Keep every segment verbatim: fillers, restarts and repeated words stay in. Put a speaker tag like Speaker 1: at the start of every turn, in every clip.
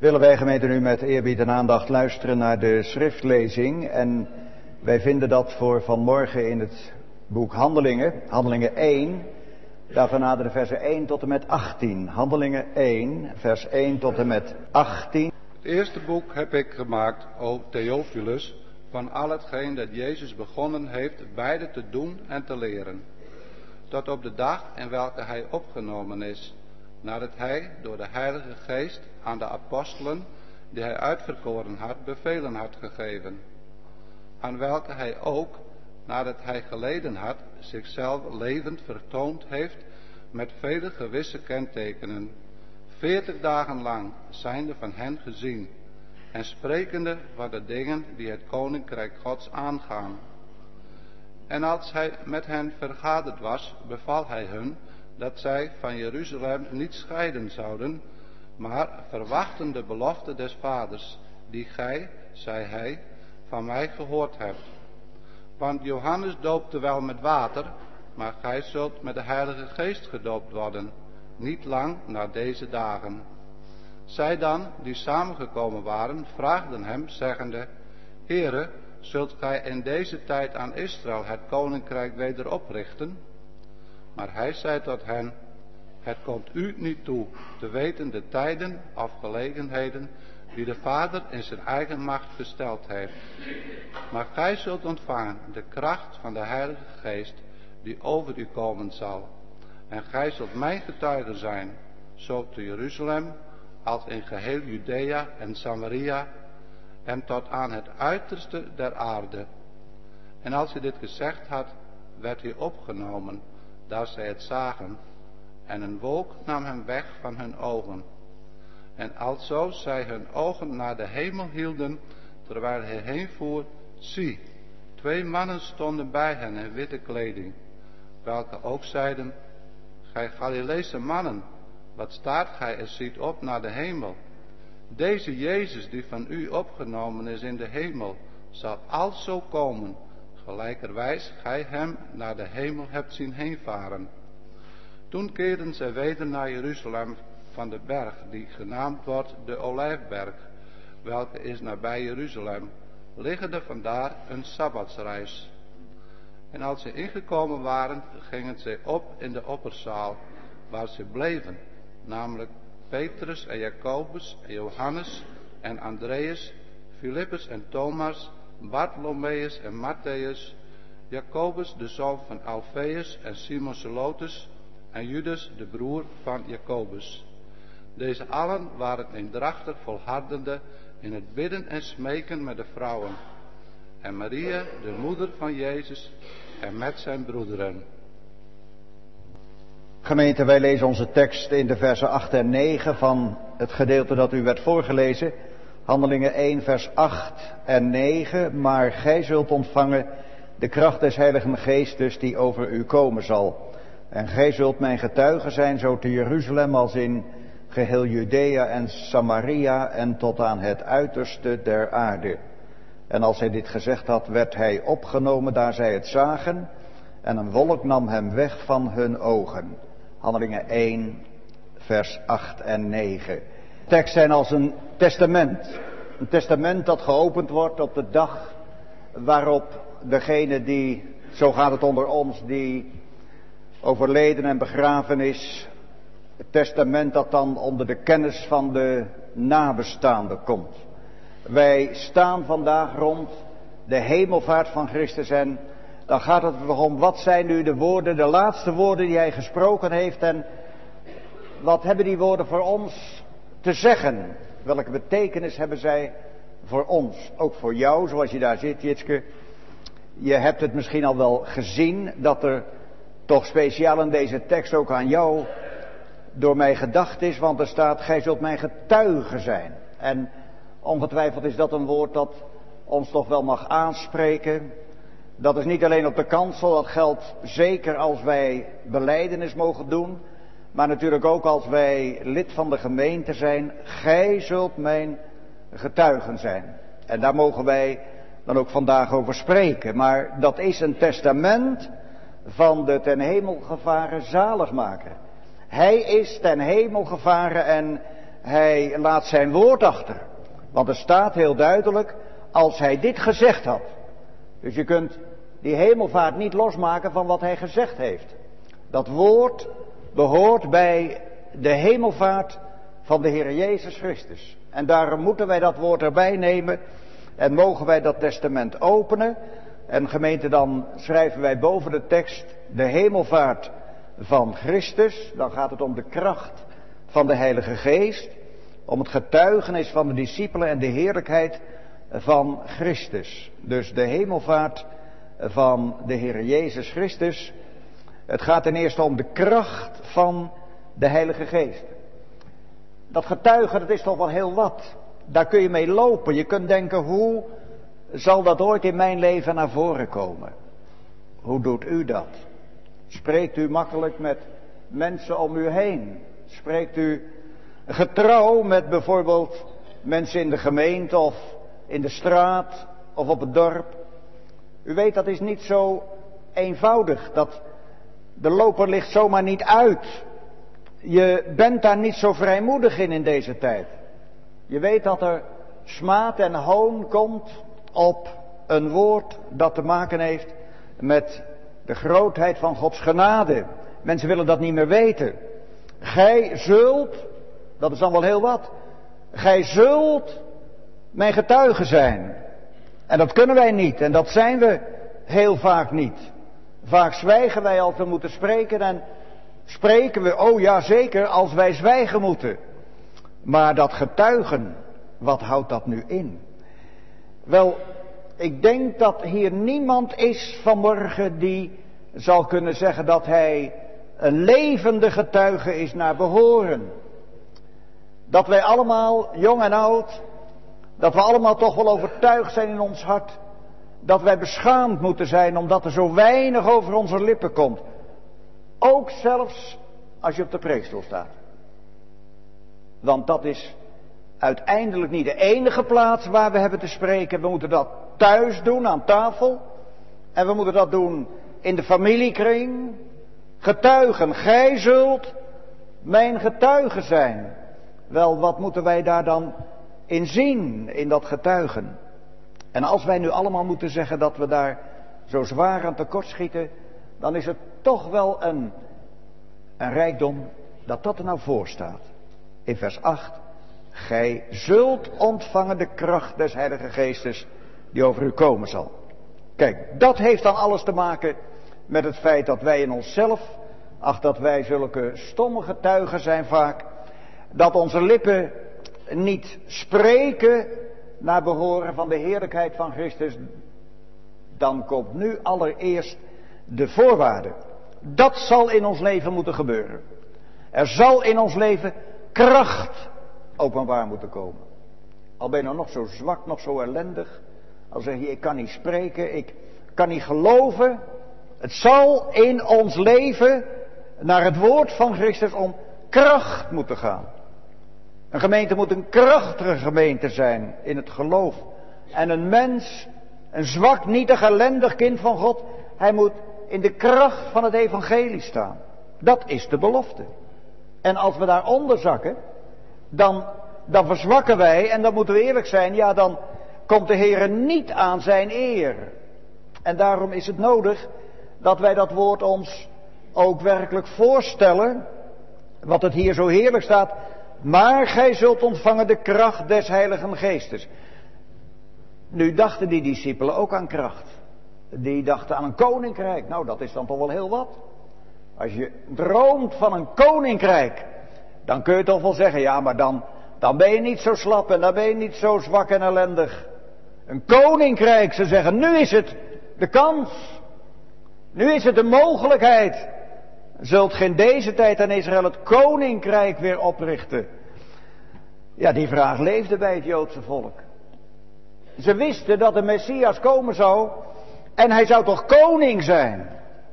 Speaker 1: Willen wij gemeente nu met eerbied en aandacht luisteren naar de schriftlezing. En wij vinden dat voor vanmorgen in het boek Handelingen, Handelingen één. Daarvan naderen de versen één tot en met achttien. Handelingen één, vers één tot en met achttien.
Speaker 2: Het eerste boek heb ik gemaakt, o Theophilus, van al hetgeen dat Jezus begonnen heeft beide te doen en te leren. Tot op de dag in welke hij opgenomen is, nadat hij door de Heilige Geest aan de apostelen, die hij uitverkoren had, bevelen had gegeven. Aan welke hij ook, nadat hij geleden had, zichzelf levend vertoond heeft met vele gewisse kentekenen. Veertig dagen lang zijnde van hen gezien en sprekende van de dingen die het koninkrijk Gods aangaan. En als hij met hen vergaderd was, beval hij hun dat zij van Jeruzalem niet scheiden zouden, maar verwachten de belofte des Vaders, die gij, zei hij, van mij gehoord hebt. Want Johannes doopte wel met water, maar gij zult met de Heilige Geest gedoopt worden, niet lang na deze dagen. Zij dan, die samengekomen waren, vraagden hem, zeggende, Heere, zult gij in deze tijd aan Israël het koninkrijk weder oprichten? Maar hij zei tot hen, het komt u niet toe te weten de tijden of gelegenheden die de Vader in zijn eigen macht gesteld heeft. Maar gij zult ontvangen de kracht van de Heilige Geest die over u komen zal. En gij zult mijn getuige zijn, zo te Jeruzalem als in geheel Judea en Samaria en tot aan het uiterste der aarde. En als hij dit gezegd had, werd hij opgenomen, daar zij het zagen, en een wolk nam hem weg van hun ogen. En alzo zij hun ogen naar de hemel hielden, terwijl hij heenvoer, zie, twee mannen stonden bij hen in witte kleding, welke ook zeiden, gij Galileese mannen, wat staat gij en ziet op naar de hemel? Deze Jezus die van u opgenomen is in de hemel, zal alzo komen, gelijkerwijs gij hem naar de hemel hebt zien heenvaren. Toen keerden zij weder naar Jeruzalem van de berg, die genaamd wordt de Olijfberg, welke is nabij Jeruzalem, liggende vandaar een sabbatsreis. En als ze ingekomen waren, gingen zij op in de opperzaal, waar ze bleven, namelijk Petrus en Jacobus en Johannes en Andreas, Filippus en Thomas, Bartholomeus en Matthäus, Jacobus de zoon van Alfeus en Simon Zelotes en Judas de broer van Jacobus. Deze allen waren eendrachtig volhardende in het bidden en smeken met de vrouwen. En Maria, de moeder van Jezus, en met zijn broederen.
Speaker 1: Gemeente, wij lezen onze tekst in de versen acht en negen van het gedeelte dat u werd voorgelezen. Handelingen één, vers acht en negen. Maar gij zult ontvangen de kracht des Heiligen Geestes die over u komen zal. En gij zult mijn getuige zijn, zo te Jeruzalem als in geheel Judea en Samaria en tot aan het uiterste der aarde. En als hij dit gezegd had, werd hij opgenomen daar zij het zagen, en een wolk nam hem weg van hun ogen. Handelingen één, vers acht en negen. De tekst zijn als een testament. Een testament dat geopend wordt op de dag waarop degene die, zo gaat het onder ons, die overleden en begraven is, het testament dat dan onder de kennis van de nabestaanden komt. Wij staan vandaag rond de hemelvaart van Christus en dan gaat het erom, wat zijn nu de woorden, de laatste woorden die hij gesproken heeft en wat hebben die woorden voor ons te zeggen? Welke betekenis hebben zij voor ons? Ook voor jou, zoals je daar zit, Jitske. Je hebt het misschien al wel gezien, dat er toch speciaal in deze tekst ook aan jou door mij gedacht is, want er staat, gij zult mijn getuige zijn. En ongetwijfeld is dat een woord dat ons toch wel mag aanspreken. Dat is niet alleen op de kansel, dat geldt zeker als wij belijdenis mogen doen, maar natuurlijk ook als wij lid van de gemeente zijn. Gij zult mijn getuigen zijn. En daar mogen wij dan ook vandaag over spreken. Maar dat is een testament van de ten hemel gevaren zaligmaker. Hij is ten hemel gevaren en hij laat zijn woord achter. Want er staat heel duidelijk, als hij dit gezegd had. Dus je kunt die hemelvaart niet losmaken van wat hij gezegd heeft. Dat woord behoort bij de hemelvaart van de Heer Jezus Christus. En daarom moeten wij dat woord erbij nemen en mogen wij dat testament openen. En gemeente, dan schrijven wij boven de tekst de hemelvaart van Christus. Dan gaat het om de kracht van de Heilige Geest. Om het getuigenis van de discipelen en de heerlijkheid van Christus. Dus de hemelvaart van de Heer Jezus Christus. Het gaat ten eerste om de kracht van de Heilige Geest. Dat getuigen, dat is toch wel heel wat. Daar kun je mee lopen. Je kunt denken, hoe zal dat ooit in mijn leven naar voren komen? Hoe doet u dat? Spreekt u makkelijk met mensen om u heen? Spreekt u getrouw met bijvoorbeeld mensen in de gemeente of in de straat of op het dorp? U weet, dat is niet zo eenvoudig. Dat de loper ligt zomaar niet uit. Je bent daar niet zo vrijmoedig in in deze tijd. Je weet dat er smaad en hoon komt op een woord dat te maken heeft met de grootheid van Gods genade. Mensen willen dat niet meer weten. Gij zult, dat is dan wel heel wat, gij zult mijn getuige zijn. En dat kunnen wij niet en dat zijn we heel vaak niet. Vaak zwijgen wij als we moeten spreken en spreken we, oh ja zeker, als wij zwijgen moeten. Maar dat getuigen, wat houdt dat nu in? Wel, ik denk dat hier niemand is vanmorgen die zal kunnen zeggen dat hij een levende getuige is naar behoren. Dat wij allemaal, jong en oud, dat we allemaal toch wel overtuigd zijn in ons hart dat wij beschaamd moeten zijn omdat er zo weinig over onze lippen komt. Ook zelfs als je op de preekstoel staat. Want dat is uiteindelijk niet de enige plaats waar we hebben te spreken. We moeten dat thuis doen, aan tafel. En we moeten dat doen in de familiekring. Getuigen, gij zult mijn getuige zijn. Wel, wat moeten wij daar dan in zien, in dat getuigen? En als wij nu allemaal moeten zeggen dat we daar zo zwaar aan tekortschieten, dan is het toch wel een, een rijkdom dat dat er nou voor staat. In vers acht. Gij zult ontvangen de kracht des Heilige Geestes die over u komen zal. Kijk, dat heeft dan alles te maken met het feit dat wij in onszelf, ach dat wij zulke stomme getuigen zijn vaak, dat onze lippen niet spreken naar behoren van de heerlijkheid van Christus. Dan komt nu allereerst de voorwaarde. Dat zal in ons leven moeten gebeuren. Er zal in ons leven kracht openbaar moeten komen. Al ben je nou nog zo zwak, nog zo ellendig. Al zeg je, ik kan niet spreken, ik kan niet geloven. Het zal in ons leven naar het woord van Christus om kracht moeten gaan. Een gemeente moet een krachtige gemeente zijn in het geloof. En een mens, een zwak, nietig, ellendig kind van God, hij moet in de kracht van het evangelie staan. Dat is de belofte. En als we daaronder zakken, dan, dan verzwakken wij, en dan moeten we eerlijk zijn, ja, dan komt de Heer niet aan zijn eer. En daarom is het nodig dat wij dat woord ons ook werkelijk voorstellen, wat het hier zo heerlijk staat. Maar gij zult ontvangen de kracht des Heiligen Geestes. Nu dachten die discipelen ook aan kracht. Die dachten aan een koninkrijk. Nou, dat is dan toch wel heel wat. Als je droomt van een koninkrijk, dan kun je toch wel zeggen, ja, maar dan, dan ben je niet zo slap en dan ben je niet zo zwak en ellendig. Een koninkrijk, ze zeggen, nu is het de kans. Nu is het de mogelijkheid. Zult ge in deze tijd aan Israël het koninkrijk weer oprichten? Ja, die vraag leefde bij het Joodse volk. Ze wisten dat de Messias komen zou en hij zou toch koning zijn?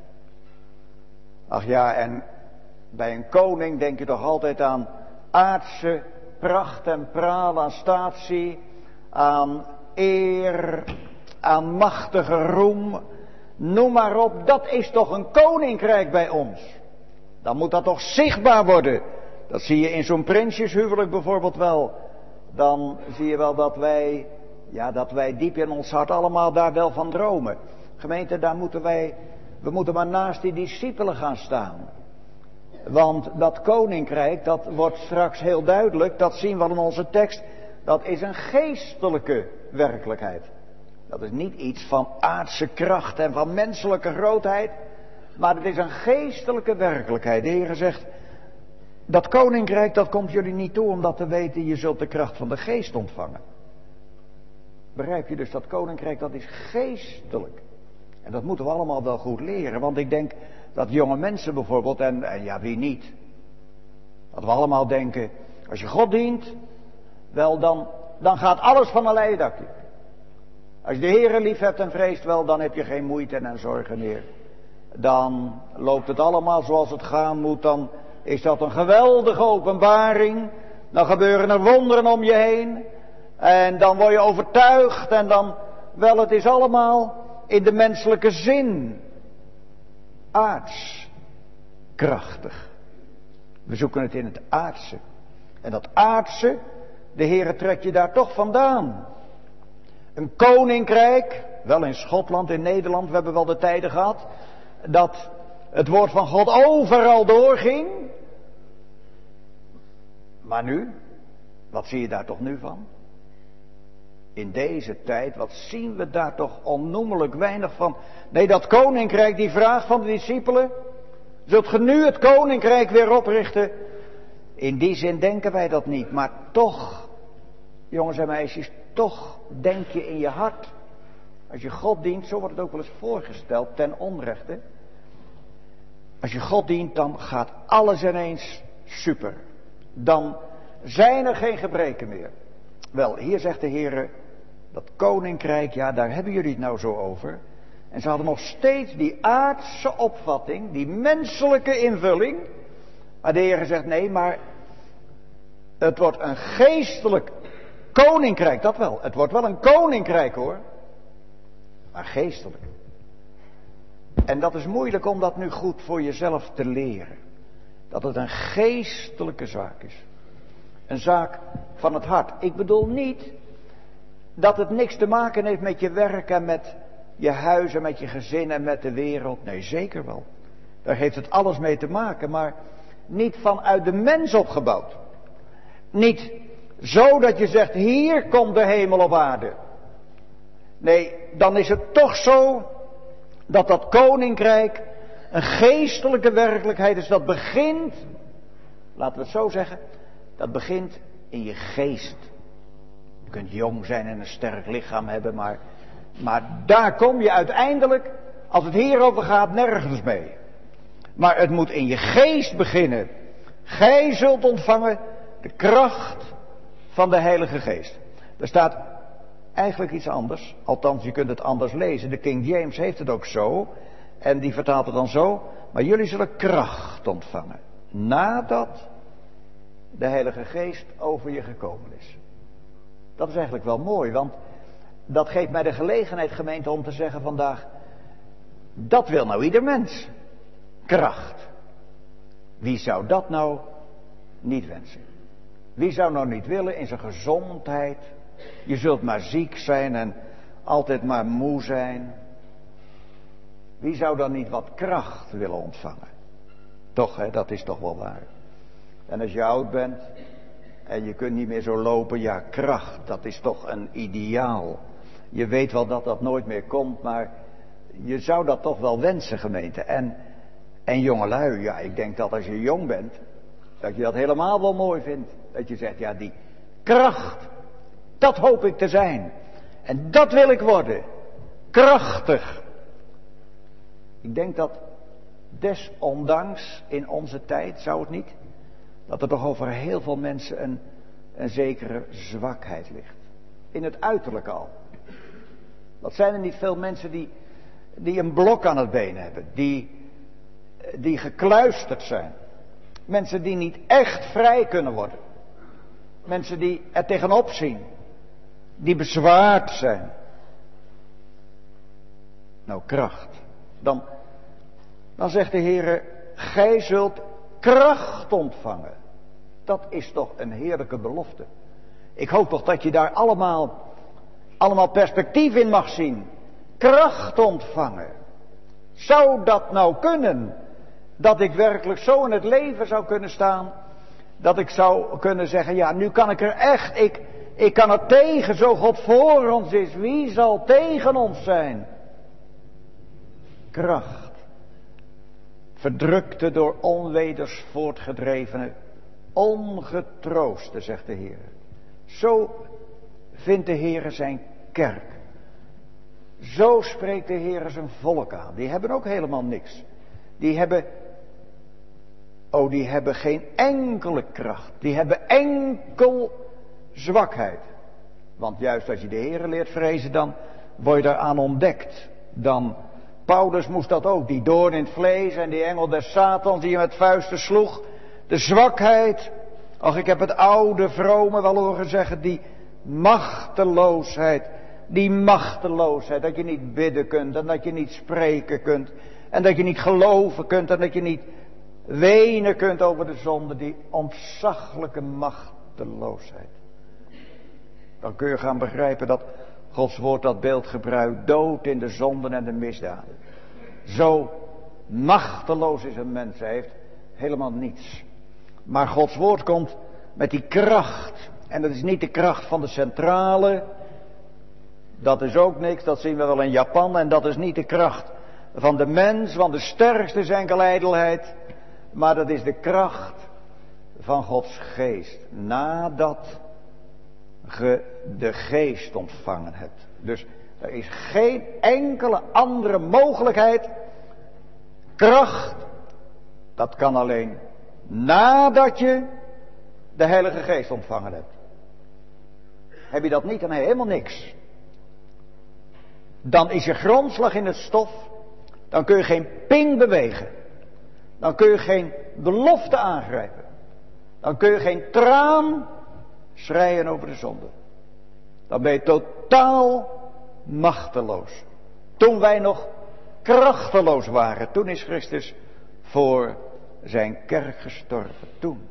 Speaker 1: Ach ja, en bij een koning denk je toch altijd aan aardse pracht en praal, aan statie, aan eer, aan machtige roem. Noem maar op, dat is toch een koninkrijk bij ons. Dan moet dat toch zichtbaar worden. Dat zie je in zo'n prinsjeshuwelijk bijvoorbeeld wel. Dan zie je wel dat wij, ja, dat wij diep in ons hart allemaal daar wel van dromen. Gemeente, daar moeten wij, we moeten maar naast die discipelen gaan staan. Want dat koninkrijk, dat wordt straks heel duidelijk, dat zien we in onze tekst, dat is een geestelijke werkelijkheid. Dat is niet iets van aardse kracht en van menselijke grootheid, maar het is een geestelijke werkelijkheid. De Heer zegt, dat koninkrijk, dat komt jullie niet toe om dat te weten, je zult de kracht van de geest ontvangen. Begrijp je dus, dat koninkrijk, dat is geestelijk. En dat moeten we allemaal wel goed leren, want ik denk dat jonge mensen bijvoorbeeld, en, en ja, wie niet, dat we allemaal denken, als je God dient, wel dan, dan gaat alles van een leien dakje. Als je de Heere lief hebt en vreest, wel, dan heb je geen moeite en zorgen meer. Dan loopt het allemaal zoals het gaan moet, dan is dat een geweldige openbaring. Dan gebeuren er wonderen om je heen. En dan word je overtuigd en dan, wel, het is allemaal in de menselijke zin aards, krachtig. We zoeken het in het aardse. En dat aardse, de Heere trekt je daar toch vandaan. Een koninkrijk, wel in Schotland, in Nederland, we hebben wel de tijden gehad, dat het woord van God overal doorging. Maar nu, wat zie je daar toch nu van? In deze tijd, wat zien we daar toch onnoemelijk weinig van? Nee, dat koninkrijk, die vraag van de discipelen, zult ge nu het koninkrijk weer oprichten? In die zin denken wij dat niet, maar toch, jongens en meisjes, toch denk je in je hart, als je God dient, zo wordt het ook wel eens voorgesteld, ten onrechte. Als je God dient, dan gaat alles ineens super. Dan zijn er geen gebreken meer. Wel, hier zegt de Heer, dat koninkrijk, ja, daar hebben jullie het nou zo over. En ze hadden nog steeds die aardse opvatting, die menselijke invulling. Maar de Heer zegt, nee, maar het wordt een geestelijk koninkrijk, dat wel. Het wordt wel een koninkrijk, hoor. Maar geestelijk. En dat is moeilijk om dat nu goed voor jezelf te leren. Dat het een geestelijke zaak is. Een zaak van het hart. Ik bedoel niet dat het niks te maken heeft met je werk en met je huis en met je gezin en met de wereld. Nee, zeker wel. Daar heeft het alles mee te maken, maar niet vanuit de mens opgebouwd. Niet zo dat je zegt, hier komt de hemel op aarde. Nee, dan is het toch zo dat dat koninkrijk een geestelijke werkelijkheid is. Dat begint, laten we het zo zeggen, dat begint in je geest. Je kunt jong zijn en een sterk lichaam hebben, maar, maar daar kom je uiteindelijk, als het hierover gaat, nergens mee. Maar het moet in je geest beginnen. Gij zult ontvangen de kracht van de Heilige Geest. Er staat eigenlijk iets anders, althans je kunt het anders lezen. De King James heeft het ook zo, en die vertaalt het dan zo. Maar jullie zullen kracht ontvangen, nadat de Heilige Geest over je gekomen is. Dat is eigenlijk wel mooi, want dat geeft mij de gelegenheid, gemeente, om te zeggen vandaag, dat wil nou ieder mens. Kracht. Wie zou dat nou niet wensen? Wie zou nou niet willen in zijn gezondheid? Je zult maar ziek zijn en altijd maar moe zijn. Wie zou dan niet wat kracht willen ontvangen? Toch, hè, dat is toch wel waar. En als je oud bent en je kunt niet meer zo lopen, ja, kracht, dat is toch een ideaal. Je weet wel dat dat nooit meer komt, maar je zou dat toch wel wensen, gemeente. En, en jongelui, ja, ik denk dat als je jong bent, dat je dat helemaal wel mooi vindt. Dat je zegt, ja, die kracht, dat hoop ik te zijn. En dat wil ik worden. Krachtig. Ik denk dat desondanks in onze tijd, zou het niet, dat er toch over heel veel mensen een, een zekere zwakheid ligt. In het uiterlijke al. Wat zijn er niet veel mensen die, die een blok aan het been hebben. Die, die gekluisterd zijn. Mensen die niet echt vrij kunnen worden. Mensen die er tegenop zien. Die bezwaard zijn. Nou, kracht. Dan, dan zegt de Heere, gij zult kracht ontvangen. Dat is toch een heerlijke belofte. Ik hoop toch dat je daar allemaal, allemaal perspectief in mag zien. Kracht ontvangen. Zou dat nou kunnen? Dat ik werkelijk zo in het leven zou kunnen staan. Dat ik zou kunnen zeggen, ja, nu kan ik er echt, ik, ik kan er tegen, zo God voor ons is. Wie zal tegen ons zijn? Kracht. Verdrukte door onweders voortgedrevene, ongetrooste, zegt de Heer. Zo vindt de Heer zijn kerk. Zo spreekt de Heer zijn volk aan. Die hebben ook helemaal niks. Die hebben, oh, die hebben geen enkele kracht. Die hebben enkel zwakheid. Want juist als je de Heer leert vrezen, dan word je daaraan ontdekt. Dan, Paulus moest dat ook. Die doorn in het vlees en die engel des Satans die je met vuisten sloeg. De zwakheid. Ach, ik heb het oude vrome wel horen zeggen. Die machteloosheid. Die machteloosheid. Dat je niet bidden kunt. En dat je niet spreken kunt. En dat je niet geloven kunt. En dat je niet wenen kunt over de zonde. Die ontzaglijke machteloosheid. Dan kun je gaan begrijpen dat Gods woord dat beeld gebruikt. Dood in de zonden en de misdaden. Zo machteloos is een mens. Hij heeft helemaal niets. Maar Gods woord komt met die kracht. En dat is niet de kracht van de centrale. Dat is ook niks. Dat zien we wel in Japan. En dat is niet de kracht van de mens. Want de sterkste is enkel ijdelheid. Maar dat is de kracht van Gods geest. Nadat ge de geest ontvangen hebt. Dus er is geen enkele andere mogelijkheid. Kracht. Dat kan alleen nadat je de Heilige Geest ontvangen hebt. Heb je dat niet, dan heb je helemaal niks. Dan is je grondslag in het stof. Dan kun je geen ping bewegen. Dan kun je geen belofte aangrijpen. Dan kun je geen traan schreien over de zonde. Dan ben je totaal machteloos. Toen wij nog krachteloos waren, toen is Christus voor zijn kerk gestorven. Toen.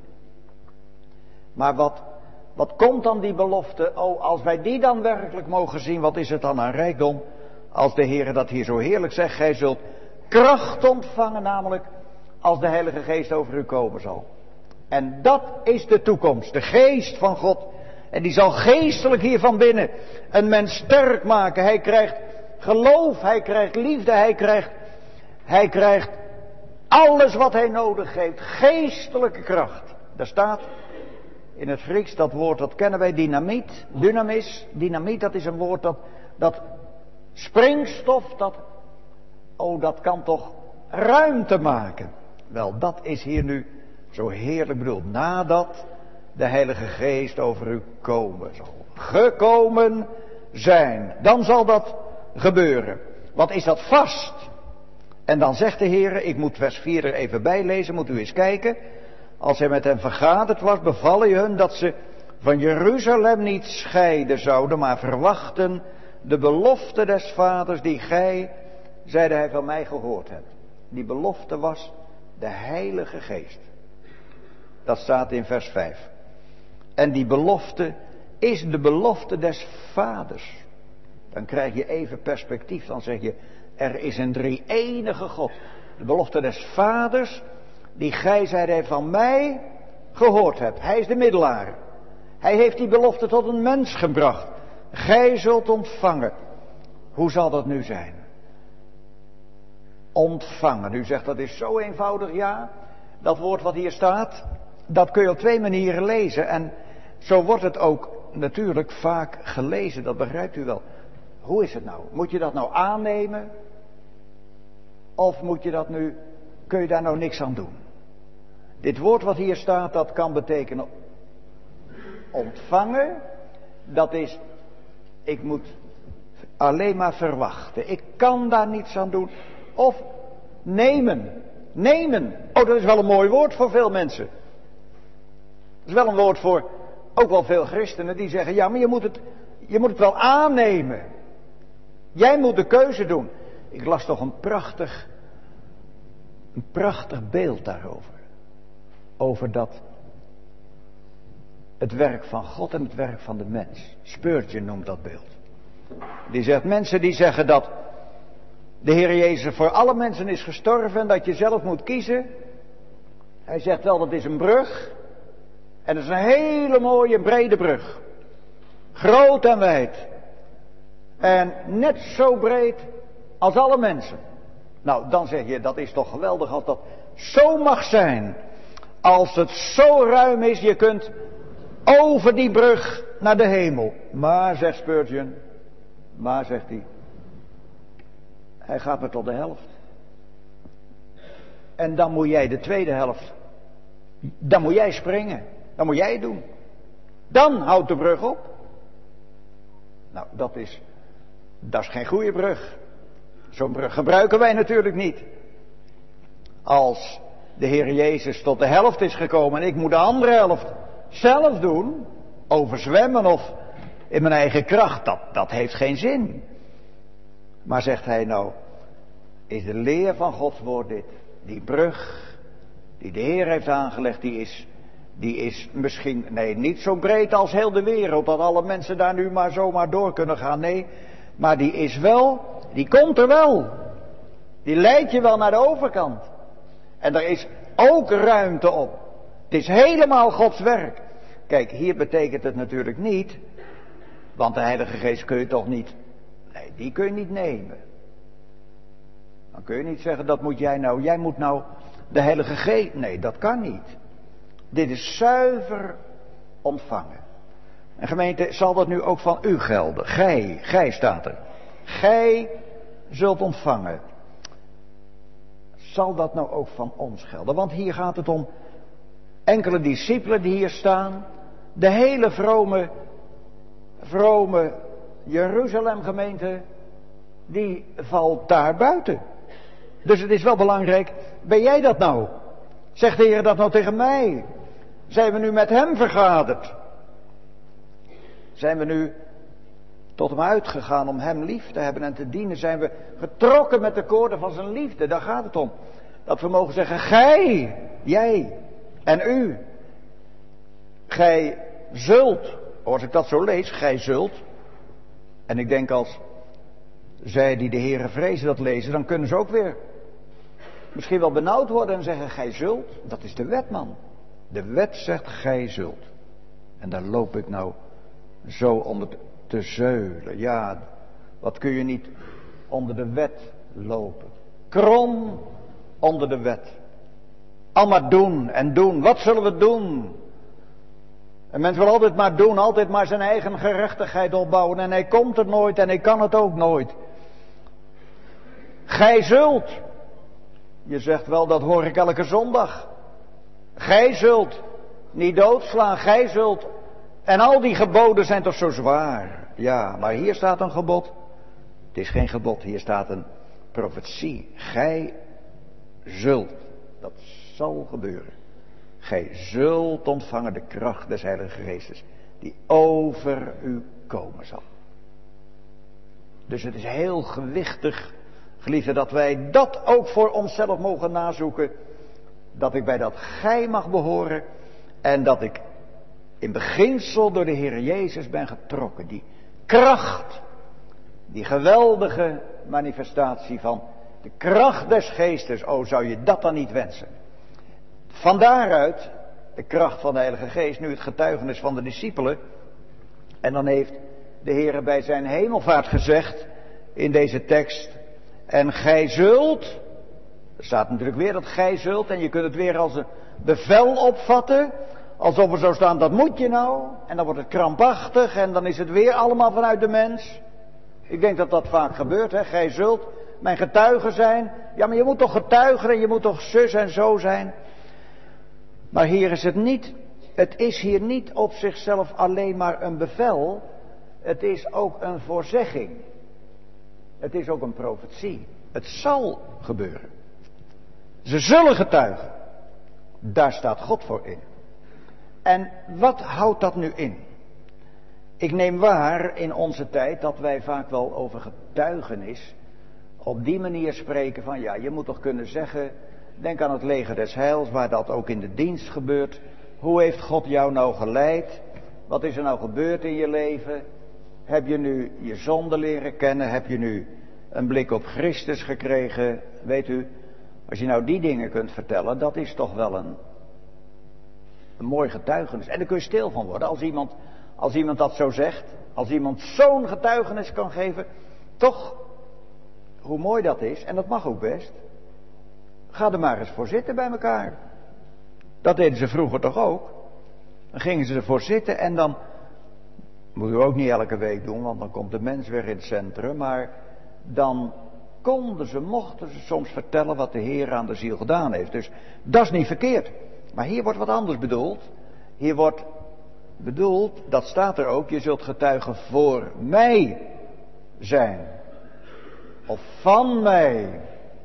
Speaker 1: Maar wat, wat komt dan die belofte? Oh, als wij die dan werkelijk mogen zien, wat is het dan aan rijkdom? Als de Heer dat hier zo heerlijk zegt, gij zult kracht ontvangen, namelijk als de Heilige Geest over u komen zal. En dat is de toekomst, de geest van God. En die zal geestelijk hier van binnen een mens sterk maken. Hij krijgt geloof, hij krijgt liefde, hij krijgt, hij krijgt alles wat hij nodig heeft. Geestelijke kracht. Daar staat in het Grieks dat woord, dat kennen wij, dynamiet, dynamis. Dynamiet, dat is een woord dat, dat springstof, dat, oh, dat kan toch ruimte maken. Wel, dat is hier nu zo heerlijk bedoeld. Nadat de Heilige Geest over u komen zal. Gekomen zijn. Dan zal dat gebeuren. Wat is dat vast? En dan zegt de Heer, ik moet vers vier er even bij lezen, moet u eens kijken. Als hij met hen vergaderd was, beval hij hun dat ze van Jeruzalem niet scheiden zouden, maar verwachten de belofte des vaders die gij, zeide hij, van mij gehoord hebt. Die belofte was de Heilige Geest. Dat staat in vers vijf. En die belofte is de belofte des vaders. Dan krijg je even perspectief. Dan zeg je, er is een drie-enige God. De belofte des vaders, die gij, zeide hij, van mij gehoord hebt. Hij is de middelaar. Hij heeft die belofte tot een mens gebracht. Gij zult ontvangen. Hoe zal dat nu zijn? Ontvangen. U zegt, dat is zo eenvoudig, ja. Dat woord wat hier staat, dat kun je op twee manieren lezen. En zo wordt het ook natuurlijk vaak gelezen, dat begrijpt u wel. Hoe is het nou? Moet je dat nou aannemen? Of moet je dat nu, kun je daar nou niks aan doen? Dit woord wat hier staat, dat kan betekenen ontvangen. Dat is, ik moet alleen maar verwachten. Ik kan daar niets aan doen. Of nemen. Nemen. Oh, dat is wel een mooi woord voor veel mensen. Dat is wel een woord voor ook wel veel christenen die zeggen, ja, maar je moet het, je moet het wel aannemen. Jij moet de keuze doen. Ik las toch een prachtig, een prachtig beeld daarover. Over dat het werk van God en het werk van de mens. Spurgeon noemt dat beeld. Die zegt, mensen die zeggen dat de Heer Jezus voor alle mensen is gestorven en dat je zelf moet kiezen. Hij zegt wel, dat is een brug. En dat is een hele mooie brede brug. Groot en wijd. En net zo breed als alle mensen. Nou, dan zeg je, dat is toch geweldig als dat zo mag zijn. Als het zo ruim is, je kunt over die brug naar de hemel. Maar, zegt Spurgeon, maar, zegt hij, hij gaat maar tot de helft. En dan moet jij de tweede helft, dan moet jij springen. Dan moet jij het doen. Dan houdt de brug op. Nou, dat is, dat is geen goede brug. Zo'n brug gebruiken wij natuurlijk niet. Als de Heer Jezus tot de helft is gekomen en ik moet de andere helft zelf doen, overzwemmen of in mijn eigen kracht, dat, dat heeft geen zin. Maar zegt hij nou, is de leer van Gods woord dit? Die brug die de Heer heeft aangelegd, die is, die is misschien, nee, niet zo breed als heel de wereld, dat alle mensen daar nu maar zomaar door kunnen gaan. Nee, maar die is wel, die komt er wel. Die leidt je wel naar de overkant. En er is ook ruimte op. Het is helemaal Gods werk. Kijk, hier betekent het natuurlijk niet, want de Heilige Geest kun je toch niet, nee, die kun je niet nemen. Dan kun je niet zeggen, dat moet jij nou, jij moet nou de Heilige Geest, nee, dat kan niet. Dit is zuiver ontvangen. En gemeente, zal dat nu ook van u gelden? Gij, gij staat er. Gij zult ontvangen. Zal dat nou ook van ons gelden? Want hier gaat het om enkele discipelen die hier staan. De hele vrome, vrome Jeruzalem gemeente, die valt daar buiten. Dus het is wel belangrijk, ben jij dat nou? Zegt de Heer dat nou tegen mij? Zijn we nu met hem vergaderd? Zijn we nu tot hem uitgegaan om hem lief te hebben en te dienen? Zijn we getrokken met de koorden van zijn liefde? Daar gaat het om. Dat we mogen zeggen, gij, jij en u. Gij zult, als ik dat zo lees, gij zult. En ik denk als zij die de Heere vrezen dat lezen, dan kunnen ze ook weer misschien wel benauwd worden en zeggen, gij zult. Dat is de wet, man. De wet zegt, gij zult. En daar loop ik nou zo onder te zeulen. Ja, wat kun je niet onder de wet lopen? Krom onder de wet. Allemaal doen en doen. Wat zullen we doen? En mens wil altijd maar doen, altijd maar zijn eigen gerechtigheid opbouwen. En hij komt er nooit en hij kan het ook nooit. Gij zult. Je zegt wel, dat hoor ik elke zondag. Gij zult niet doodslaan, gij zult. En al die geboden zijn toch zo zwaar. Ja, maar hier staat een gebod. Het is geen gebod, hier staat een profetie. Gij zult. Dat zal gebeuren. Gij zult ontvangen de kracht des Heilige Geestes, die over u komen zal. Dus het is heel gewichtig, geliefde, dat wij dat ook voor onszelf mogen nazoeken. Dat ik bij dat gij mag behoren en dat ik in beginsel door de Heer Jezus ben getrokken. Die kracht, die geweldige manifestatie van de kracht des Geestes. O, zou je dat dan niet wensen? Van daaruit de kracht van de Heilige Geest, nu het getuigenis van de discipelen. En dan heeft de Heer bij zijn hemelvaart gezegd in deze tekst. En gij zult, er staat natuurlijk weer dat gij zult. En je kunt het weer als een bevel opvatten. Alsof er zo staan, dat moet je nou. En dan wordt het krampachtig en dan is het weer allemaal vanuit de mens. Ik denk dat dat vaak gebeurt, hè. Gij zult mijn getuige zijn. Ja, maar je moet toch getuigen en je moet toch zus en zo zijn. Maar hier is het niet, het is hier niet op zichzelf alleen maar een bevel. Het is ook een voorzegging. Het is ook een profetie. Het zal gebeuren. Ze zullen getuigen. Daar staat God voor in. En wat houdt dat nu in? Ik neem waar in onze tijd dat wij vaak wel over getuigenis op die manier spreken van ja, je moet toch kunnen zeggen, denk aan het leger des heils waar dat ook in de dienst gebeurt. Hoe heeft God jou nou geleid? Wat is er nou gebeurd in je leven? Heb je nu je zonde leren kennen? Heb je nu een blik op Christus gekregen? Weet u, als je nou die dingen kunt vertellen, dat is toch wel een, een mooi getuigenis. En daar kun je stil van worden als iemand, als iemand dat zo zegt. Als iemand zo'n getuigenis kan geven. Toch, hoe mooi dat is, en dat mag ook best. Ga er maar eens voor zitten bij elkaar. Dat deden ze vroeger toch ook. Dan gingen ze ervoor zitten en dan, moet u ook niet elke week doen, want dan komt de mens weer in het centrum. Maar dan konden ze, mochten ze soms vertellen wat de Heer aan de ziel gedaan heeft. Dus dat is niet verkeerd. Maar hier wordt wat anders bedoeld. Hier wordt bedoeld, dat staat er ook, je zult getuigen voor mij zijn. Of van mij.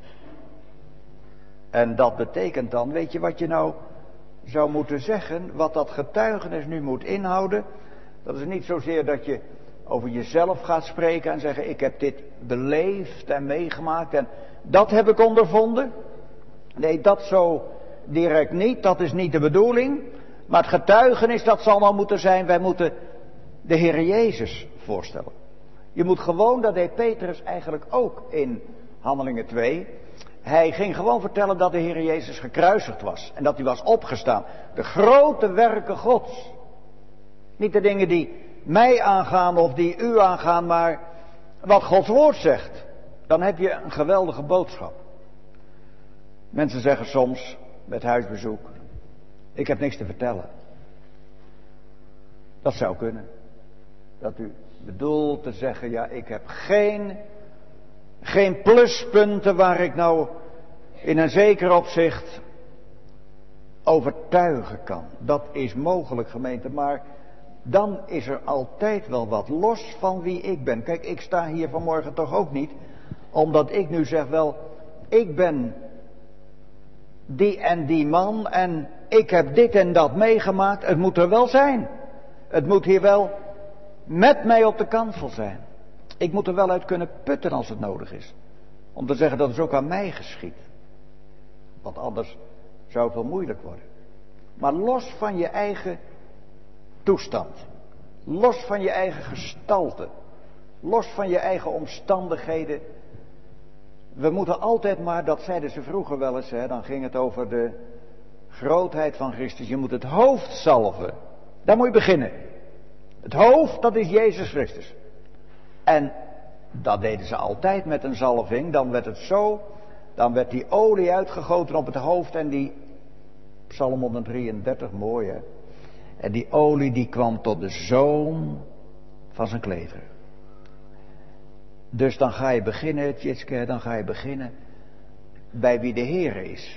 Speaker 1: En dat betekent dan, weet je wat je nou zou moeten zeggen, wat dat getuigenis nu moet inhouden? Dat is niet zozeer dat je over jezelf gaat spreken en zeggen, ik heb dit beleefd en meegemaakt en dat heb ik ondervonden. Nee, dat zo direct niet, dat is niet de bedoeling. Maar het getuigenis, dat zal nou moeten zijn, wij moeten de Heer Jezus voorstellen. Je moet gewoon, dat deed Petrus eigenlijk ook in Handelingen twee. Hij ging gewoon vertellen dat de Heer Jezus gekruisigd was. En dat hij was opgestaan. De grote werken Gods. Niet de dingen die mij aangaan of die u aangaan, maar wat Gods woord zegt. Dan heb je een geweldige boodschap. Mensen zeggen soms, met huisbezoek, ik heb niks te vertellen. Dat zou kunnen. Dat u bedoelt te zeggen, ja, ik heb geen, geen pluspunten waar ik nou in een zeker opzicht overtuigen kan. Dat is mogelijk, gemeente, maar dan is er altijd wel wat los van wie ik ben. Kijk, ik sta hier vanmorgen toch ook niet, omdat ik nu zeg, wel, ik ben die en die man en ik heb dit en dat meegemaakt. Het moet er wel zijn. Het moet hier wel met mij op de kansel zijn. Ik moet er wel uit kunnen putten als het nodig is. Om te zeggen dat het ook aan mij geschiet. Want anders zou het wel moeilijk worden. Maar los van je eigen toestand. Los van je eigen gestalte. Los van je eigen omstandigheden. We moeten altijd maar, dat zeiden ze vroeger wel eens, hè, dan ging het over de grootheid van Christus. Je moet het hoofd zalven. Daar moet je beginnen. Het hoofd, dat is Jezus Christus. En dat deden ze altijd met een zalving. Dan werd het zo, dan werd die olie uitgegoten op het hoofd en die, Psalm honderddrieëndertig, mooi hè. En die olie die kwam tot de zoom van zijn klederen. Dus dan ga je beginnen, Tjitske, dan ga je beginnen bij wie de Heer is.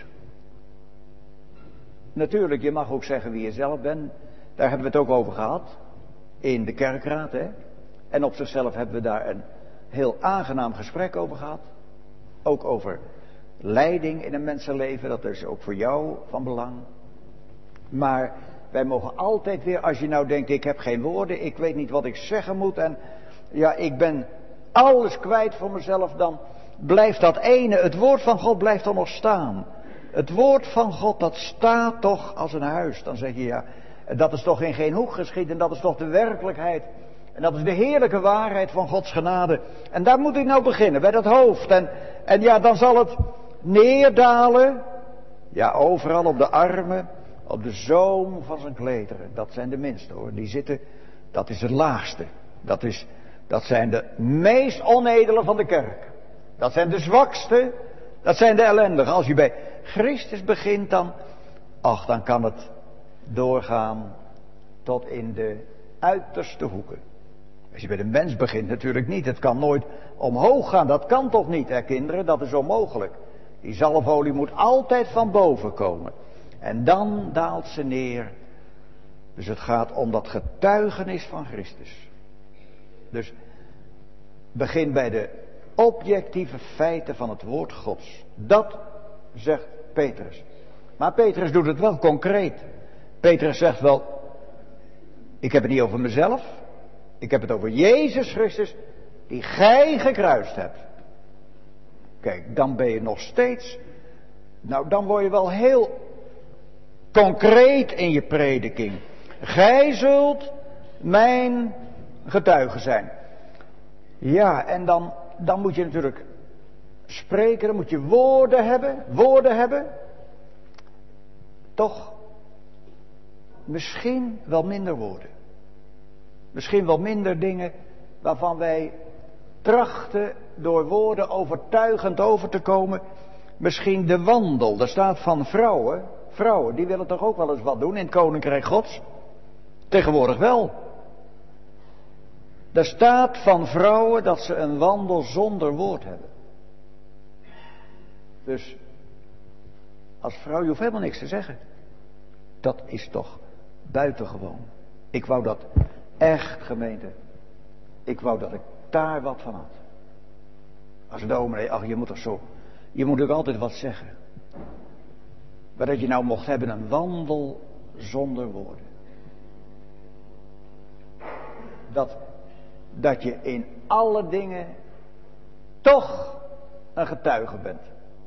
Speaker 1: Natuurlijk, je mag ook zeggen wie je zelf bent. Daar hebben we het ook over gehad. In de kerkraad, hè. En op zichzelf hebben we daar een heel aangenaam gesprek over gehad. Ook over leiding in een mensenleven. Dat is ook voor jou van belang. Maar wij mogen altijd weer, als je nou denkt, ik heb geen woorden, ik weet niet wat ik zeggen moet. En ja, ik ben alles kwijt voor mezelf, dan blijft dat ene, het woord van God blijft dan nog staan. Het woord van God, dat staat toch als een huis. Dan zeg je, ja, dat is toch in geen hoek geschied en dat is toch de werkelijkheid. En dat is de heerlijke waarheid van Gods genade. En daar moet ik nou beginnen, bij dat hoofd. En, en ja, dan zal het neerdalen. Ja, overal op de armen, op de zoom van zijn klederen. Dat zijn de minste hoor, die zitten, dat is het laagste. Dat is... Dat zijn de meest onedelen van de kerk. Dat zijn de zwakste. Dat zijn de ellendigen. Als je bij Christus begint dan, ach, dan kan het doorgaan tot in de uiterste hoeken. Als je bij de mens begint natuurlijk niet. Het kan nooit omhoog gaan. Dat kan toch niet, hè kinderen? Dat is onmogelijk. Die zalfolie moet altijd van boven komen. En dan daalt ze neer. Dus het gaat om dat getuigenis van Christus. Dus begin bij de objectieve feiten van het woord Gods. Dat zegt Petrus. Maar Petrus doet het wel concreet. Petrus zegt wel, ik heb het niet over mezelf. Ik heb het over Jezus Christus, die gij gekruist hebt. Kijk, dan ben je nog steeds, nou dan word je wel heel concreet in je prediking. Gij zult mijn getuige zijn. Ja, en dan, dan moet je natuurlijk spreken, dan moet je woorden hebben, woorden hebben. Toch misschien wel minder woorden. Misschien wel minder dingen waarvan wij trachten door woorden overtuigend over te komen. Misschien de wandel. Er staat van vrouwen. Vrouwen, die willen toch ook wel eens wat doen in het Koninkrijk Gods? Tegenwoordig wel. Er staat van vrouwen dat ze een wandel zonder woord hebben. Dus als vrouw, je hoeft helemaal niks te zeggen. Dat is toch buitengewoon. Ik wou dat echt, gemeente. Ik wou dat ik daar wat van had. Als dominee, ach, je moet toch zo. Je moet ook altijd wat zeggen. Maar dat je nou mocht hebben een wandel zonder woorden. Dat, dat je in alle dingen toch een getuige bent.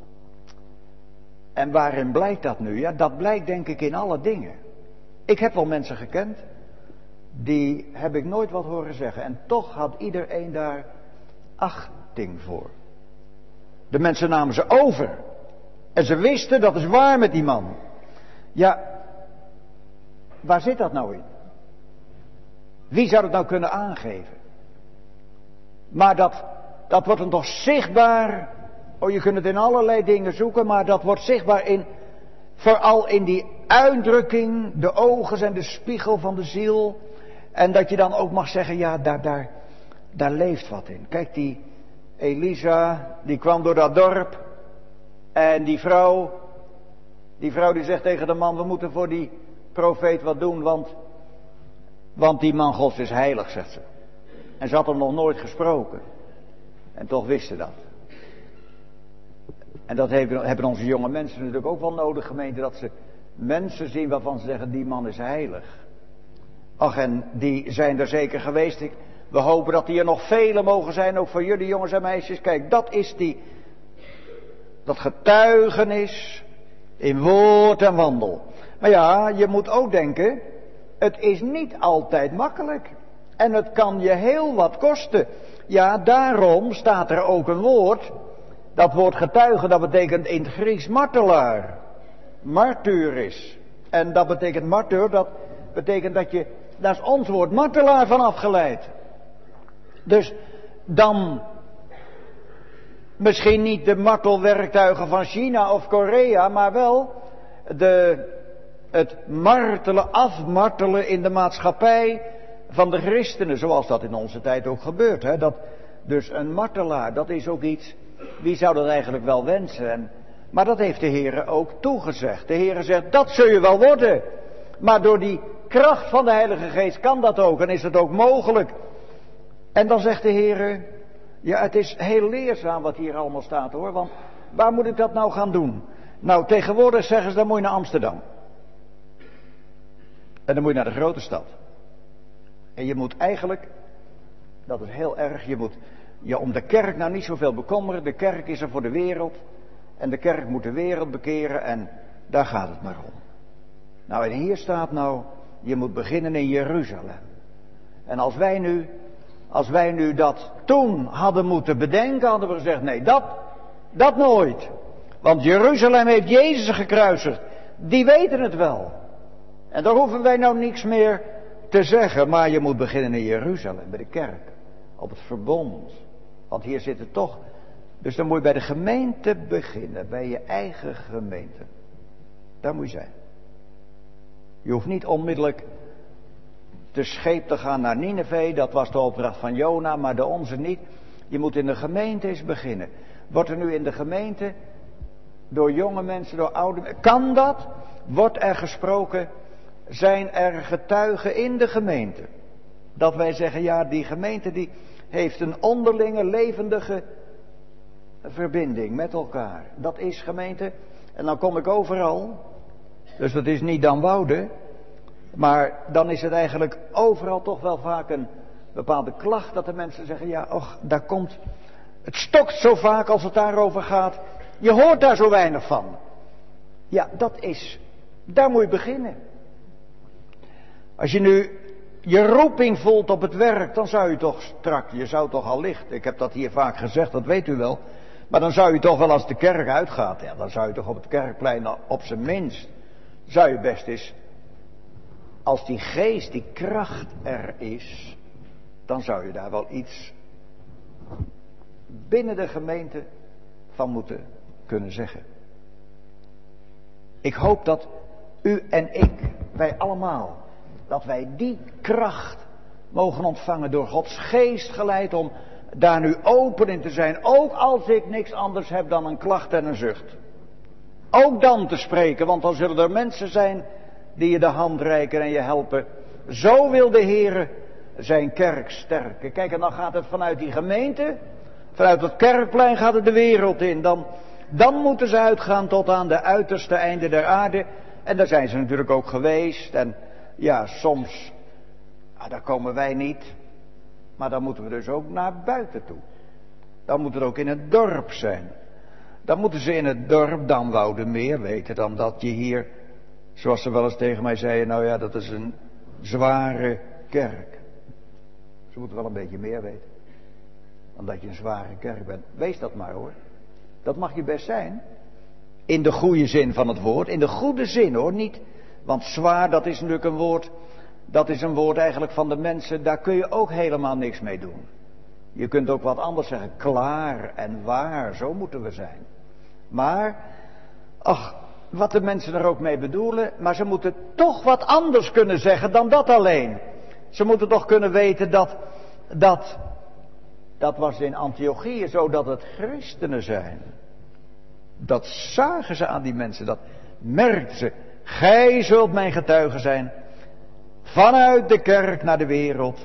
Speaker 1: En waarin blijkt dat nu? Ja, dat blijkt denk ik in alle dingen. Ik heb wel mensen gekend, die heb ik nooit wat horen zeggen. En toch had iedereen daar achting voor. De mensen namen ze over. En ze wisten, dat is waar met die man. Ja, waar zit dat nou in? Wie zou het nou kunnen aangeven? Maar dat, dat wordt dan toch zichtbaar. Oh, je kunt het in allerlei dingen zoeken, maar dat wordt zichtbaar in, vooral in die uitdrukking, de ogen zijn de spiegel van de ziel. En dat je dan ook mag zeggen, ja, daar, daar, daar leeft wat in. Kijk, die Elisa, die kwam door dat dorp. En die vrouw, die vrouw die zegt tegen de man, we moeten voor die profeet wat doen, want, want die man Gods is heilig, zegt ze. En ze had hem nog nooit gesproken. En toch wist ze dat. En dat hebben onze jonge mensen natuurlijk ook wel nodig, gemeente, dat ze mensen zien waarvan ze zeggen, die man is heilig. Ach, en die zijn er zeker geweest. Ik, we hopen dat die er nog vele mogen zijn, ook voor jullie jongens en meisjes. Kijk, dat is die, dat getuigenis in woord en wandel. Maar ja, je moet ook denken, het is niet altijd makkelijk. En het kan je heel wat kosten. Ja, daarom staat er ook een woord. Dat woord getuige, dat betekent in het Grieks martelaar. Martyris. En dat betekent martyr, dat betekent dat je, daar is ons woord martelaar van afgeleid. Dus dan misschien niet de martelwerktuigen van China of Korea, maar wel de, het martelen, afmartelen in de maatschappij van de christenen, zoals dat in onze tijd ook gebeurt. Hè? Dat, dus een martelaar, dat is ook iets, wie zou dat eigenlijk wel wensen? En, maar dat heeft de Heere ook toegezegd. De Heere zegt, dat zul je wel worden. Maar door die kracht van de Heilige Geest kan dat ook en is het ook mogelijk. En dan zegt de Heere, ja, het is heel leerzaam wat hier allemaal staat hoor, want waar moet ik dat nou gaan doen? Nou, tegenwoordig zeggen ze, dan moet je naar Amsterdam. En dan moet je naar de grote stad. En je moet eigenlijk, dat is heel erg, je moet je om de kerk nou niet zoveel bekommeren. De kerk is er voor de wereld. En de kerk moet de wereld bekeren en daar gaat het maar om. Nou, en hier staat nou, je moet beginnen in Jeruzalem. En als wij nu, als wij nu dat toen hadden moeten bedenken, hadden we gezegd, nee, dat, dat nooit. Want Jeruzalem heeft Jezus gekruisigd. Die weten het wel. En daar hoeven wij nou niks meer te zeggen. Maar je moet beginnen in Jeruzalem, bij de kerk. Op het verbond. Want hier zit het toch. Dus dan moet je bij de gemeente beginnen. Bij je eigen gemeente. Daar moet je zijn. Je hoeft niet onmiddellijk te scheep te gaan naar Nineve. Dat was de opdracht van Jona, maar de onze niet. Je moet in de gemeente eens beginnen. Wordt er nu in de gemeente, door jonge mensen, door oude mensen, kan dat? Wordt er gesproken, zijn er getuigen in de gemeente? Dat wij zeggen, ja, die gemeente die heeft een onderlinge levendige verbinding met elkaar. Dat is gemeente. En dan kom ik overal. Dus dat is niet dan Wouden. Maar dan is het eigenlijk overal toch wel vaak een bepaalde klacht dat de mensen zeggen, ja, och, daar komt, het stokt zo vaak als het daarover gaat. Je hoort daar zo weinig van. Ja, dat is, Daar moet je beginnen. Als je nu je roeping voelt op het werk, dan zou je toch strak, je zou toch al licht. Ik heb dat hier vaak gezegd, dat weet u wel. Maar dan zou je toch wel als de kerk uitgaat, ja, dan zou je toch op het kerkplein op zijn minst, zou je best eens, als die geest, die kracht er is, dan zou je daar wel iets binnen de gemeente van moeten kunnen zeggen. Ik hoop dat u en ik, wij allemaal, dat wij die kracht mogen ontvangen door Gods geest geleid om daar nu open in te zijn. Ook als ik niks anders heb dan een klacht en een zucht. Ook dan te spreken, want dan zullen er mensen zijn die je de hand reiken en je helpen. Zo wil de Heere zijn kerk sterken. Kijk, en dan gaat het vanuit die gemeente, vanuit het kerkplein gaat het de wereld in. Dan, dan moeten ze uitgaan tot aan de uiterste einde der aarde. En daar zijn ze natuurlijk ook geweest. En ja, soms, ah, daar komen wij niet. Maar dan moeten we dus ook naar buiten toe. Dan moet het ook in het dorp zijn. Dan moeten ze in het dorp dan wouden meer weten dan dat je hier, zoals ze wel eens tegen mij zeiden, nou ja, dat is een zware kerk. Ze moeten wel een beetje meer weten dan dat je een zware kerk bent. Wees dat maar hoor. Dat mag je best zijn. In de goede zin van het woord. In de goede zin hoor, niet. Want zwaar, dat is natuurlijk een woord, dat is een woord eigenlijk van de mensen, daar kun je ook helemaal niks mee doen. Je kunt ook wat anders zeggen, klaar en waar, zo moeten we zijn. Maar, ach, wat de mensen er ook mee bedoelen, maar ze moeten toch wat anders kunnen zeggen dan dat alleen. Ze moeten toch kunnen weten dat, dat, dat was in Antiochië zo dat het christenen zijn. Dat zagen ze aan die mensen, dat merkten ze. Gij zult mijn getuige zijn, vanuit de kerk naar de wereld.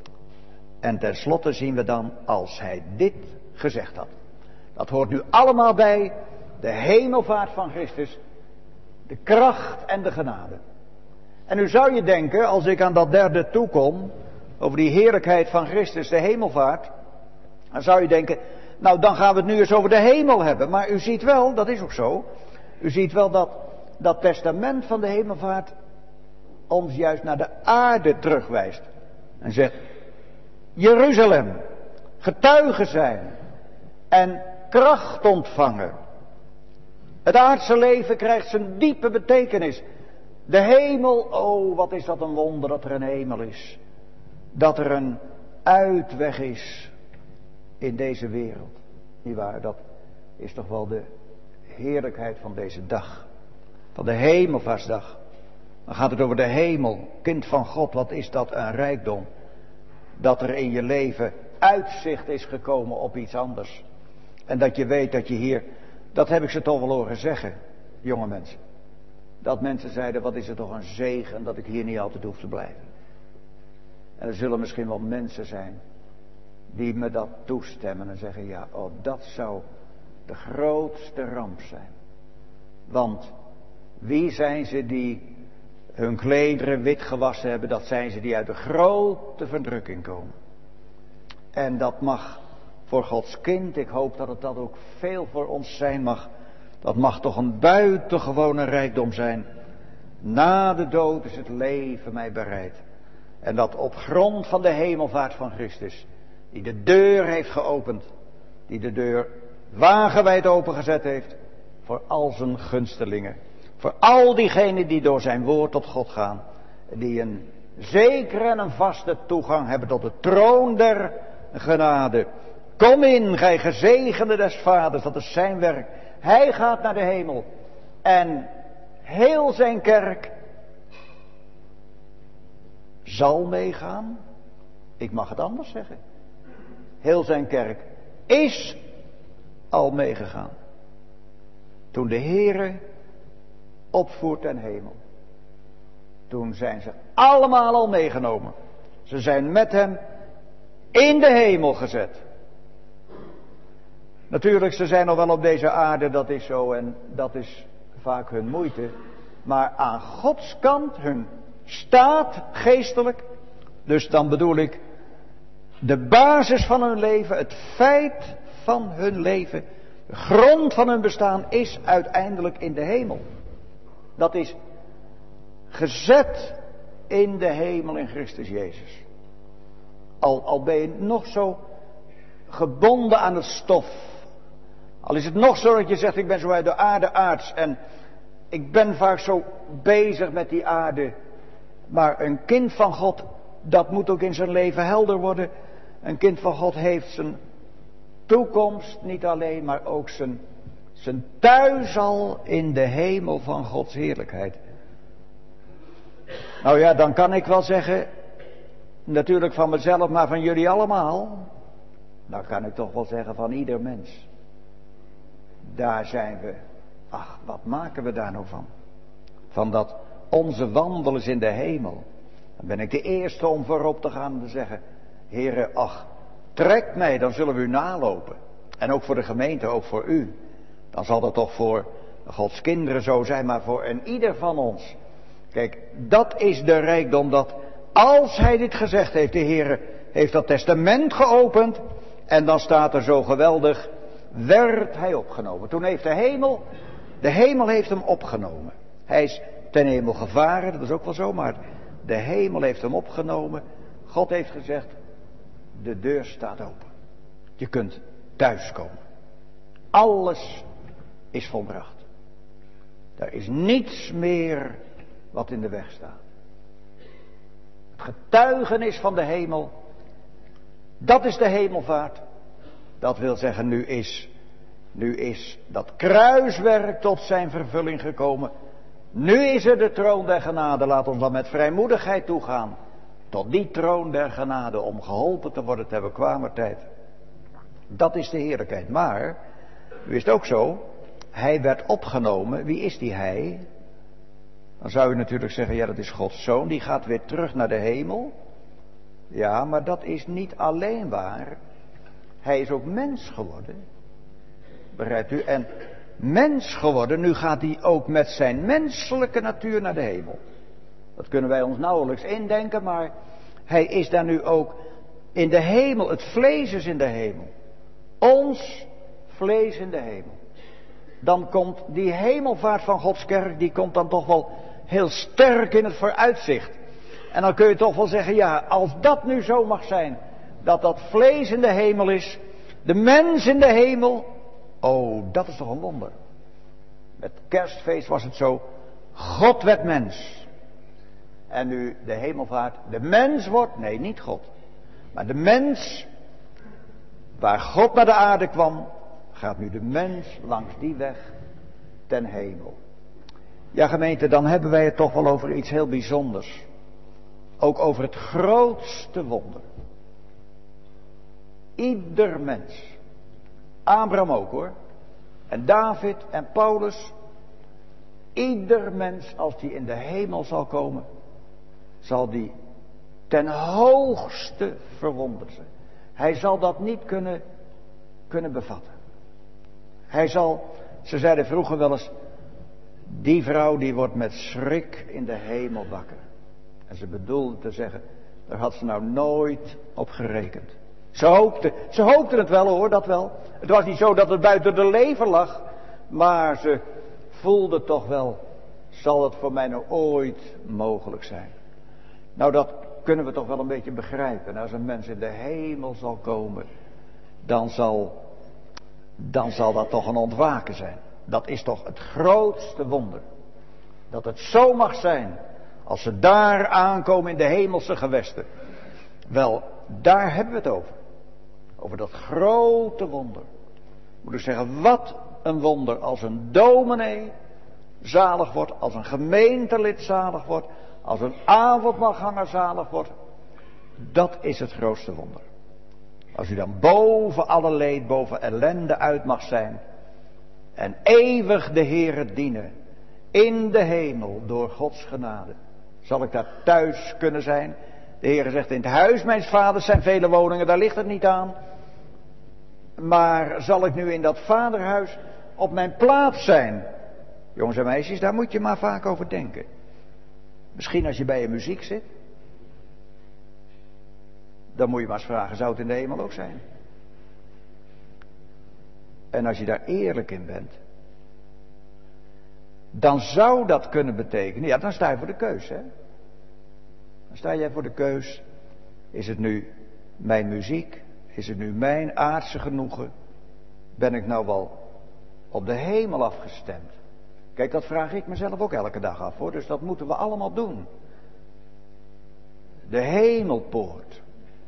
Speaker 1: En tenslotte zien we dan, als hij dit gezegd had. Dat hoort nu allemaal bij de hemelvaart van Christus, de kracht en de genade. En nu zou je denken, als ik aan dat derde toekom, over die heerlijkheid van Christus, de hemelvaart, dan zou je denken, nou dan gaan we het nu eens over de hemel hebben. Maar u ziet wel, dat is ook zo, u ziet wel dat dat testament van de hemelvaart ons juist naar de aarde terugwijst. En zegt, Jeruzalem, getuigen zijn en kracht ontvangen. Het aardse leven krijgt zijn diepe betekenis. De hemel, oh wat is dat een wonder dat er een hemel is. Dat er een uitweg is in deze wereld. Nietwaar, dat is toch wel de heerlijkheid van deze dag. Van de hemelvaartsdag. Dan gaat het over de hemel. Kind van God, wat is dat een rijkdom. Dat er in je leven uitzicht is gekomen op iets anders. En dat je weet dat je hier, dat heb ik ze toch wel horen zeggen, jonge mensen. Dat mensen zeiden, wat is het toch een zegen dat ik hier niet altijd hoef te blijven. En er zullen misschien wel mensen zijn die me dat toestemmen en zeggen, ja, oh, dat zou de grootste ramp zijn. Want wie zijn ze die hun klederen wit gewassen hebben? Dat zijn ze die uit de grote verdrukking komen. En dat mag voor Gods kind, ik hoop dat het dat ook veel voor ons zijn mag. Dat mag toch een buitengewone rijkdom zijn. Na de dood is het leven mij bereid. En dat op grond van de hemelvaart van Christus, die de deur heeft geopend, die de deur wagenwijd opengezet heeft voor al zijn gunstelingen. Voor al diegenen die door zijn woord tot God gaan. Die een zekere en een vaste toegang hebben tot de troon der genade. Kom in, gij gezegende des vaders, dat is zijn werk. Hij gaat naar de hemel. En heel zijn kerk zal meegaan. Ik mag het anders zeggen. Heel zijn kerk is al meegegaan. Toen de Heere opvoert ten hemel. Toen zijn ze allemaal al meegenomen. Ze zijn met hem in de hemel gezet. Natuurlijk, ze zijn nog wel op deze aarde, dat is zo en dat is vaak hun moeite. Maar aan Gods kant, hun staat geestelijk, dus dan bedoel ik de basis van hun leven, het feit van hun leven, de grond van hun bestaan is uiteindelijk in de hemel. Dat is Gezet in de hemel in Christus Jezus. Al, al ben je nog zo gebonden aan het stof. Al is het nog zo dat je zegt, ik ben zo uit de aarde aards. En ik ben vaak zo bezig met die aarde. Maar een kind van God, dat moet ook in zijn leven helder worden. Een kind van God heeft zijn toekomst niet alleen, maar ook zijn, zijn thuis al in de hemel van Gods heerlijkheid. Nou ja, dan kan ik wel zeggen, natuurlijk van mezelf, maar van jullie allemaal. Dan kan ik toch wel zeggen van ieder mens. Daar zijn we. Ach, wat maken we daar nou van? Van dat onze wandel is in de hemel. Dan ben ik de eerste om voorop te gaan en te zeggen, Heere, ach, trek mij, dan zullen we u nalopen. En ook voor de gemeente, ook voor u. Dan zal dat toch voor Gods kinderen zo zijn, maar voor een ieder van ons. Kijk, dat is de rijkdom, dat als hij dit gezegd heeft, de Heere heeft dat testament geopend. En dan staat er zo geweldig, werd hij opgenomen. Toen heeft de hemel, de hemel heeft hem opgenomen. Hij is ten hemel gevaren, dat is ook wel zo, maar de hemel heeft hem opgenomen. God heeft gezegd, de deur staat open. Je kunt thuiskomen. Alles is volbracht. Er is niets meer wat in de weg staat. Het getuigenis van de hemel, dat is de hemelvaart. Dat wil zeggen, nu is, nu is dat kruiswerk tot zijn vervulling gekomen. Nu is er de troon der genade. Laat ons dan met vrijmoedigheid toegaan tot die troon der genade om geholpen te worden ter bekwamertijd. Dat is de heerlijkheid. Maar, u is het ook zo, hij werd opgenomen. Wie is die hij? Dan zou u natuurlijk zeggen, ja, dat is Gods zoon. Die gaat weer terug naar de hemel. Ja, maar dat is niet alleen waar. Hij is ook mens geworden. Begrijpt u? En mens geworden, nu gaat hij ook met zijn menselijke natuur naar de hemel. Dat kunnen wij ons nauwelijks indenken, maar hij is daar nu ook in de hemel. Het vlees is in de hemel. Ons vlees in de hemel. Dan komt die hemelvaart van Gods kerk, die komt dan toch wel heel sterk in het vooruitzicht. En dan kun je toch wel zeggen, ja, als dat nu zo mag zijn, dat dat vlees in de hemel is, de mens in de hemel, oh, dat is toch een wonder. Met kerstfeest was het zo, God werd mens. En nu de hemelvaart, de mens wordt, nee, niet God, maar de mens, waar God naar de aarde kwam, gaat nu de mens langs die weg ten hemel. Ja, gemeente, dan hebben wij het toch wel over iets heel bijzonders. Ook over het grootste wonder. Ieder mens. Abraham ook hoor. En David en Paulus. Ieder mens, als die in de hemel zal komen, zal die ten hoogste verwonderd zijn. Hij zal dat niet kunnen, kunnen bevatten. Hij zal, ze zeiden vroeger wel eens, die vrouw die wordt met schrik in de hemel wakker. En ze bedoelde te zeggen, daar had ze nou nooit op gerekend. Ze hoopte, ze hoopte het wel hoor, dat wel. Het was niet zo dat het buiten de lever lag, maar ze voelde toch wel, zal het voor mij nou ooit mogelijk zijn? Nou, dat kunnen we toch wel een beetje begrijpen. Als een mens in de hemel zal komen, dan zal, dan zal dat toch een ontwaken zijn. Dat is toch het grootste wonder. Dat het zo mag zijn, als ze daar aankomen in de hemelse gewesten. Wel, daar hebben we het over. Over dat grote wonder. Moet ik zeggen, wat een wonder als een dominee zalig wordt, als een gemeentelid zalig wordt, als een avondmaalganger zalig wordt. Dat is het grootste wonder. Als u dan boven alle leed, boven ellende uit mag zijn en eeuwig de Heere dienen in de hemel door Gods genade. Zal ik daar thuis kunnen zijn? De Heere zegt, in het huis mijns vaders zijn vele woningen, daar ligt het niet aan. Maar zal ik nu in dat vaderhuis op mijn plaats zijn? Jongens en meisjes, daar moet je maar vaak over denken. Misschien als je bij je muziek zit. Dan moet je maar eens vragen, zou het in de hemel ook zijn? En als je daar eerlijk in bent. dan zou dat kunnen betekenen, ja, dan sta je voor de keus, hè. Dan sta jij voor de keus, is het nu mijn muziek, is het nu mijn aardse genoegen, ben ik nou wel op de hemel afgestemd? Kijk, dat vraag ik mezelf ook elke dag af, hoor, dus dat moeten we allemaal doen. De hemelpoort.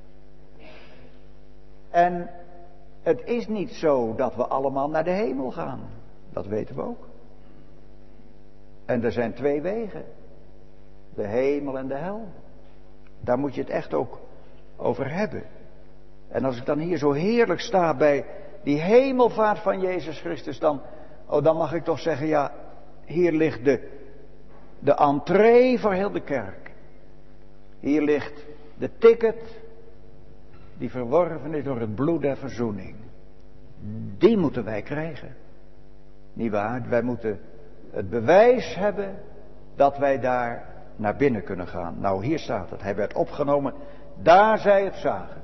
Speaker 1: En het is niet zo dat we allemaal naar de hemel gaan. Dat weten we ook. En er zijn twee wegen. De hemel en de hel. Daar moet je het echt ook over hebben. En als ik dan hier zo heerlijk sta bij die hemelvaart van Jezus Christus, dan, oh, dan mag ik toch zeggen, ja, hier ligt de, de entree voor heel de kerk. Hier ligt de ticket die verworven is door het bloed der verzoening. Die moeten wij krijgen. Niet waar? Wij moeten het bewijs hebben dat wij daar naar binnen kunnen gaan. Nou, hier staat het. Hij werd opgenomen, daar zij het zagen.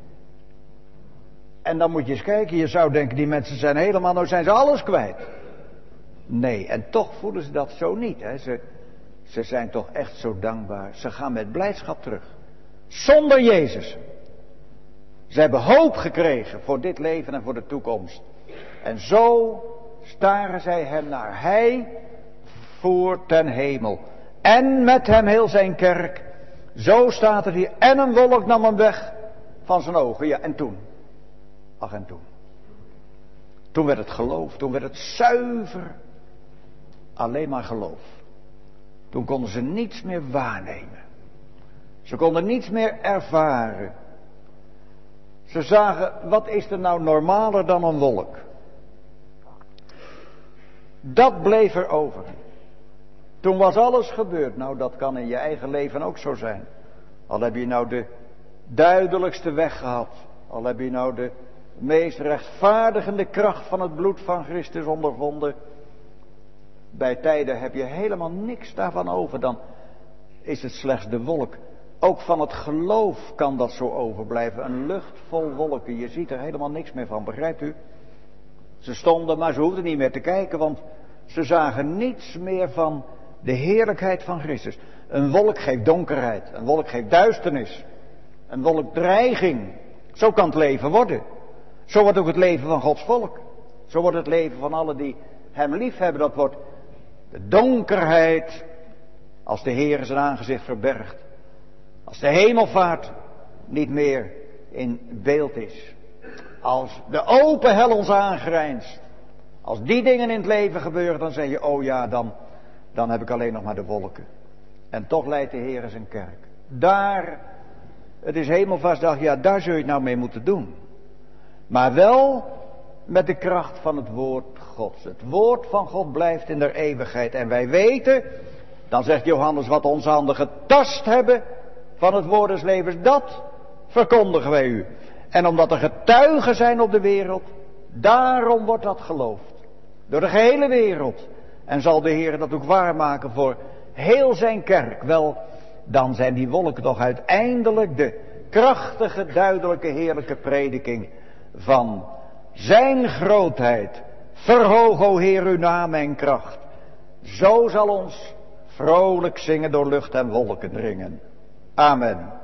Speaker 1: En dan moet je eens kijken, je zou denken, die mensen zijn helemaal, nou zijn ze alles kwijt. Nee, en toch voelen ze dat zo niet. Hè. Ze, ze zijn toch echt zo dankbaar. Ze gaan met blijdschap terug. Zonder Jezus. Ze hebben hoop gekregen voor dit leven en voor de toekomst. En zo staren zij hem naar. Hij voer ten hemel. En met hem heel zijn kerk. Zo staat er hier. En een wolk nam hem weg van zijn ogen. Ja, en toen. Ach, en toen. Toen werd het geloof. Toen werd het zuiver. Alleen maar geloof. Toen konden ze niets meer waarnemen. Ze konden niets meer ervaren. Ze zagen, wat is er nou normaler dan een wolk? Dat bleef er over. Toen was alles gebeurd. Nou, dat kan in je eigen leven ook zo zijn. Al heb je nou de duidelijkste weg gehad. Al heb je nou de meest rechtvaardigende kracht van het bloed van Christus ondervonden. Bij tijden heb je helemaal niks daarvan over. Dan is het slechts de wolk. Ook van het geloof kan dat zo overblijven. Een lucht vol wolken. Je ziet er helemaal niks meer van, begrijpt u? Ze stonden, maar ze hoefden niet meer te kijken, want ze zagen niets meer van de heerlijkheid van Christus. Een wolk geeft donkerheid. Een wolk geeft duisternis. Een wolk dreiging. Zo kan het leven worden. Zo wordt ook het leven van Gods volk. Zo wordt het leven van allen die hem lief hebben. Dat wordt de donkerheid als de Heer zijn aangezicht verbergt. Als de hemelvaart niet meer in beeld is. Als de open hel ons aangrijnst. Als die dingen in het leven gebeuren, dan zeg je, oh ja, dan, dan heb ik alleen nog maar de wolken. En toch leidt de Heer zijn kerk. Daar, het is hemelvaartsdag, ja, daar zul je het nou mee moeten doen. Maar wel met de kracht van het woord Gods. Het woord van God blijft in der eeuwigheid. En wij weten, dan zegt Johannes, wat onze handen getast hebben van het woord des levens, dat verkondigen wij u. En omdat er getuigen zijn op de wereld, daarom wordt dat geloofd. Door de gehele wereld. En zal de Heer dat ook waarmaken voor heel zijn kerk. Wel, dan zijn die wolken toch uiteindelijk de krachtige, duidelijke, heerlijke prediking van zijn grootheid. Verhoog, o Heer, uw naam en kracht. Zo zal ons vrolijk zingen door lucht en wolken dringen. Amen.